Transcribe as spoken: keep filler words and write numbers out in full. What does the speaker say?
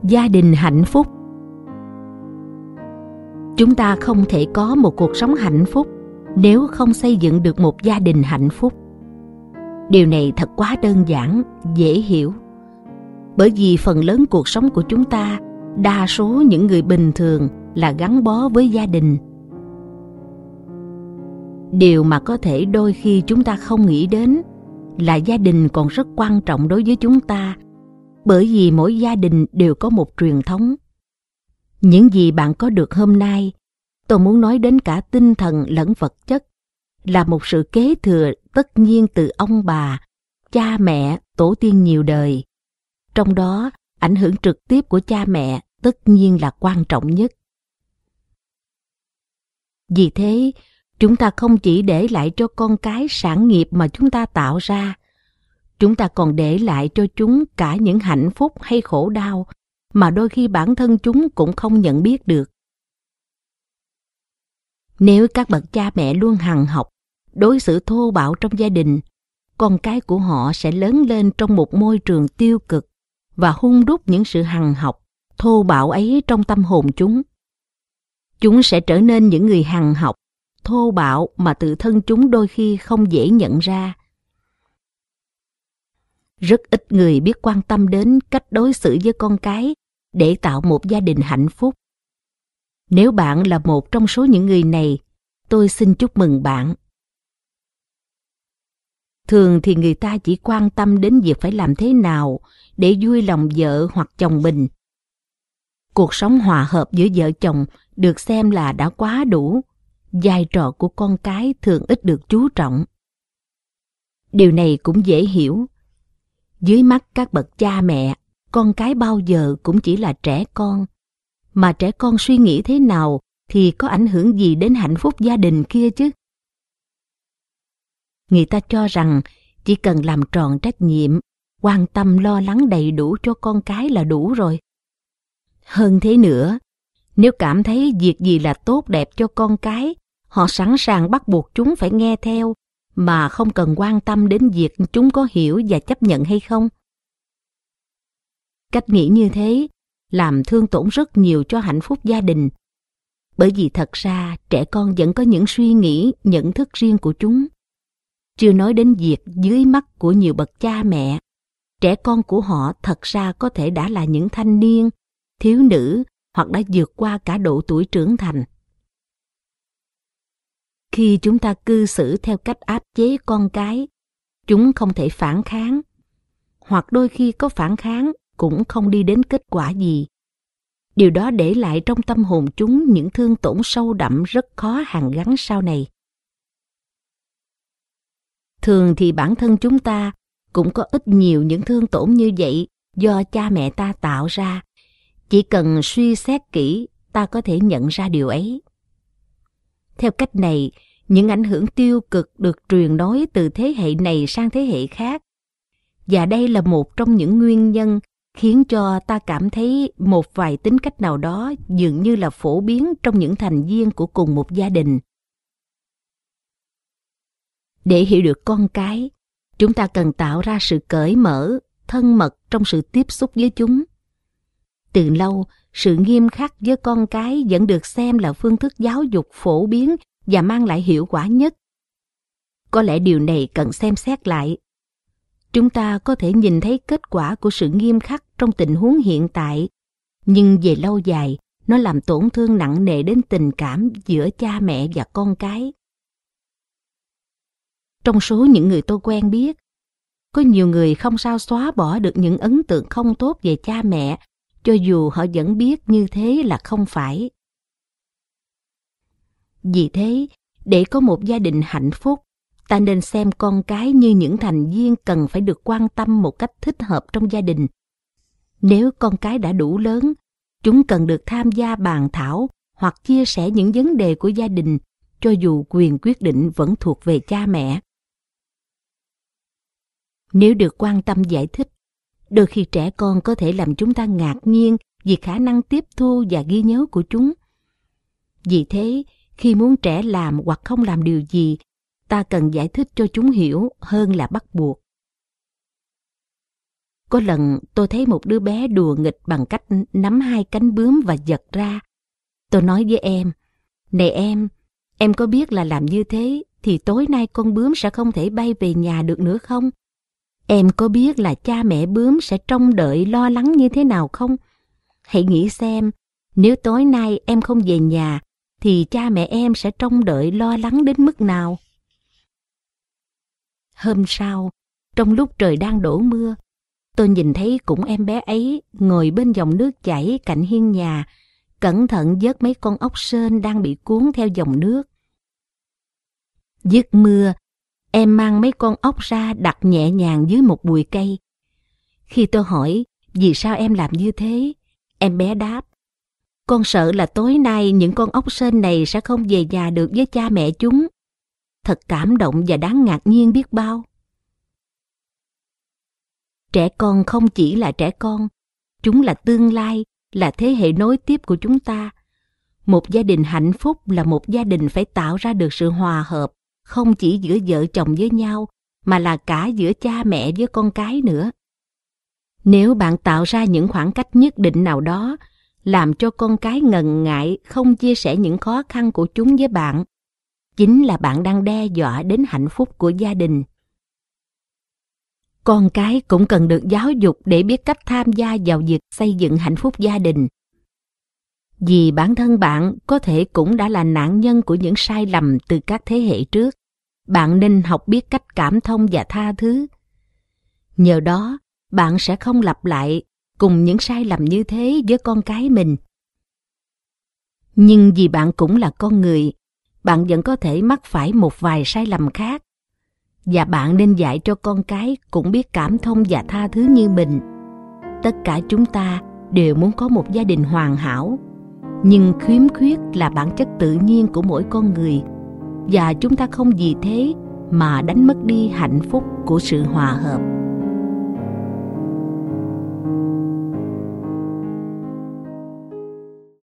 Gia đình hạnh phúc. Chúng ta không thể có một cuộc sống hạnh phúc nếu không xây dựng được một gia đình hạnh phúc. Điều này thật quá đơn giản, dễ hiểu. Bởi vì phần lớn cuộc sống của chúng ta, đa số những người bình thường là gắn bó với gia đình. Điều mà có thể đôi khi chúng ta không nghĩ đến là gia đình còn rất quan trọng đối với chúng ta, bởi vì mỗi gia đình đều có một truyền thống. Những gì bạn có được hôm nay, tôi muốn nói đến cả tinh thần lẫn vật chất, là một sự kế thừa tất nhiên từ ông bà, cha mẹ, tổ tiên nhiều đời. Trong đó, ảnh hưởng trực tiếp của cha mẹ tất nhiên là quan trọng nhất. Vì thế, chúng ta không chỉ để lại cho con cái sản nghiệp mà chúng ta tạo ra, chúng ta còn để lại cho chúng cả những hạnh phúc hay khổ đau mà đôi khi bản thân chúng cũng không nhận biết được. Nếu các bậc cha mẹ luôn hằn học, đối xử thô bạo trong gia đình, con cái của họ sẽ lớn lên trong một môi trường tiêu cực và hun đúc những sự hằn học, thô bạo ấy trong tâm hồn chúng. Chúng sẽ trở nên những người hằn học, thô bạo mà tự thân chúng đôi khi không dễ nhận ra. Rất ít người biết quan tâm đến cách đối xử với con cái để tạo một gia đình hạnh phúc. Nếu bạn là một trong số những người này, tôi xin chúc mừng bạn. Thường thì người ta chỉ quan tâm đến việc phải làm thế nào để vui lòng vợ hoặc chồng mình. Cuộc sống hòa hợp giữa vợ chồng được xem là đã quá đủ, vai trò của con cái thường ít được chú trọng. Điều này cũng dễ hiểu. Dưới mắt các bậc cha mẹ, con cái bao giờ cũng chỉ là trẻ con. Mà trẻ con suy nghĩ thế nào thì có ảnh hưởng gì đến hạnh phúc gia đình kia chứ? Người ta cho rằng chỉ cần làm tròn trách nhiệm, quan tâm lo lắng đầy đủ cho con cái là đủ rồi. Hơn thế nữa, nếu cảm thấy việc gì là tốt đẹp cho con cái, họ sẵn sàng bắt buộc chúng phải nghe theo, mà không cần quan tâm đến việc chúng có hiểu và chấp nhận hay không. Cách nghĩ như thế làm thương tổn rất nhiều cho hạnh phúc gia đình. Bởi vì thật ra trẻ con vẫn có những suy nghĩ, nhận thức riêng của chúng. Chưa nói đến việc dưới mắt của nhiều bậc cha mẹ, trẻ con của họ thật ra có thể đã là những thanh niên, thiếu nữ hoặc đã vượt qua cả độ tuổi trưởng thành. Khi chúng ta cư xử theo cách áp chế con cái, chúng không thể phản kháng, hoặc đôi khi có phản kháng cũng không đi đến kết quả gì. Điều đó để lại trong tâm hồn chúng những thương tổn sâu đậm rất khó hàn gắn sau này. Thường thì bản thân chúng ta cũng có ít nhiều những thương tổn như vậy do cha mẹ ta tạo ra. Chỉ cần suy xét kỹ, ta có thể nhận ra điều ấy. Theo cách này, những ảnh hưởng tiêu cực được truyền nối từ thế hệ này sang thế hệ khác. Và đây là một trong những nguyên nhân khiến cho ta cảm thấy một vài tính cách nào đó dường như là phổ biến trong những thành viên của cùng một gia đình. Để hiểu được con cái, chúng ta cần tạo ra sự cởi mở, thân mật trong sự tiếp xúc với chúng. Từ lâu, sự nghiêm khắc với con cái vẫn được xem là phương thức giáo dục phổ biến và mang lại hiệu quả nhất. Có lẽ điều này cần xem xét lại. Chúng ta có thể nhìn thấy kết quả của sự nghiêm khắc trong tình huống hiện tại, nhưng về lâu dài, nó làm tổn thương nặng nề đến tình cảm giữa cha mẹ và con cái. Trong số những người tôi quen biết, có nhiều người không sao xóa bỏ được những ấn tượng không tốt về cha mẹ, cho dù họ vẫn biết như thế là không phải. Vì thế, để có một gia đình hạnh phúc, ta nên xem con cái như những thành viên cần phải được quan tâm một cách thích hợp trong gia đình. Nếu con cái đã đủ lớn, chúng cần được tham gia bàn thảo hoặc chia sẻ những vấn đề của gia đình, cho dù quyền quyết định vẫn thuộc về cha mẹ. Nếu được quan tâm giải thích, đôi khi trẻ con có thể làm chúng ta ngạc nhiên vì khả năng tiếp thu và ghi nhớ của chúng. Vì thế, khi muốn trẻ làm hoặc không làm điều gì, ta cần giải thích cho chúng hiểu hơn là bắt buộc. Có lần tôi thấy một đứa bé đùa nghịch bằng cách nắm hai cánh bướm và giật ra. Tôi nói với em, này em, em có biết là làm như thế thì tối nay con bướm sẽ không thể bay về nhà được nữa không? Em có biết là cha mẹ bướm sẽ trông đợi lo lắng như thế nào không? Hãy nghĩ xem, nếu tối nay em không về nhà thì cha mẹ em sẽ trông đợi lo lắng đến mức nào? Hôm sau, trong lúc trời đang đổ mưa, tôi nhìn thấy cũng em bé ấy ngồi bên dòng nước chảy cạnh hiên nhà, cẩn thận vớt mấy con ốc sên đang bị cuốn theo dòng nước. Dứt mưa, em mang mấy con ốc ra đặt nhẹ nhàng dưới một bụi cây. Khi tôi hỏi vì sao em làm như thế, em bé đáp, con sợ là tối nay những con ốc sên này sẽ không về nhà được với cha mẹ chúng. Thật cảm động và đáng ngạc nhiên biết bao. Trẻ con không chỉ là trẻ con, chúng là tương lai, là thế hệ nối tiếp của chúng ta. Một gia đình hạnh phúc là một gia đình phải tạo ra được sự hòa hợp, không chỉ giữa vợ chồng với nhau, mà là cả giữa cha mẹ với con cái nữa. Nếu bạn tạo ra những khoảng cách nhất định nào đó, làm cho con cái ngần ngại không chia sẻ những khó khăn của chúng với bạn, chính là bạn đang đe dọa đến hạnh phúc của gia đình. Con cái cũng cần được giáo dục để biết cách tham gia vào việc xây dựng hạnh phúc gia đình. Vì bản thân bạn có thể cũng đã là nạn nhân của những sai lầm từ các thế hệ trước. Bạn nên học biết cách cảm thông và tha thứ. Nhờ đó, bạn sẽ không lặp lại cùng những sai lầm như thế với con cái mình. Nhưng vì bạn cũng là con người, bạn vẫn có thể mắc phải một vài sai lầm khác. Và bạn nên dạy cho con cái cũng biết cảm thông và tha thứ như mình. Tất cả chúng ta đều muốn có một gia đình hoàn hảo, nhưng khiếm khuyết là bản chất tự nhiên của mỗi con người, và chúng ta không vì thế mà đánh mất đi hạnh phúc của sự hòa hợp.